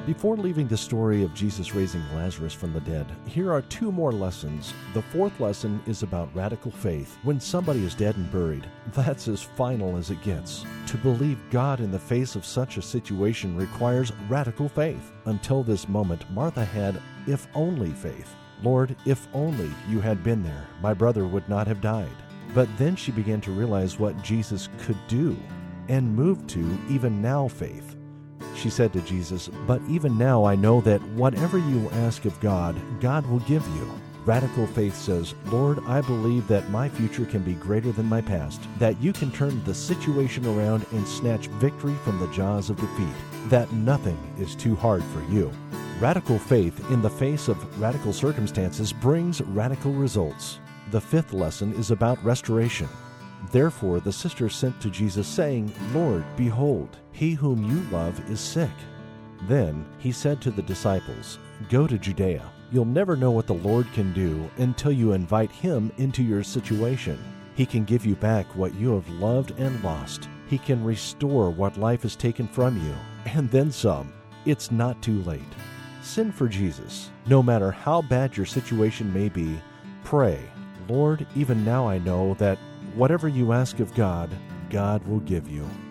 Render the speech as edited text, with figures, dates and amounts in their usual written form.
Before leaving the story of Jesus raising Lazarus from the dead, here are two more lessons. The fourth lesson is about radical faith. When somebody is dead and buried, that's as final as it gets. To believe God in the face of such a situation requires radical faith. Until this moment, Martha had if only faith. Lord, if only you had been there, my brother would not have died. But then she began to realize what Jesus could do and moved to even now faith. She said to Jesus, "But even now I know that whatever you ask of God, God will give you." Radical faith says, "Lord, I believe that my future can be greater than my past, that you can turn the situation around and snatch victory from the jaws of defeat, that nothing is too hard for you." Radical faith in the face of radical circumstances brings radical results. The fifth lesson is about restoration. Therefore the sisters sent to Jesus, saying, "Lord, behold, he whom you love is sick." Then he said to the disciples, "Go to Judea. You'll never know what the Lord can do until you invite him into your situation. He can give you back what you have loved and lost. He can restore what life has taken from you, and then some. It's not too late. Sin for Jesus. No matter how bad your situation may be, pray, Lord, even now I know that whatever you ask of God, God will give you."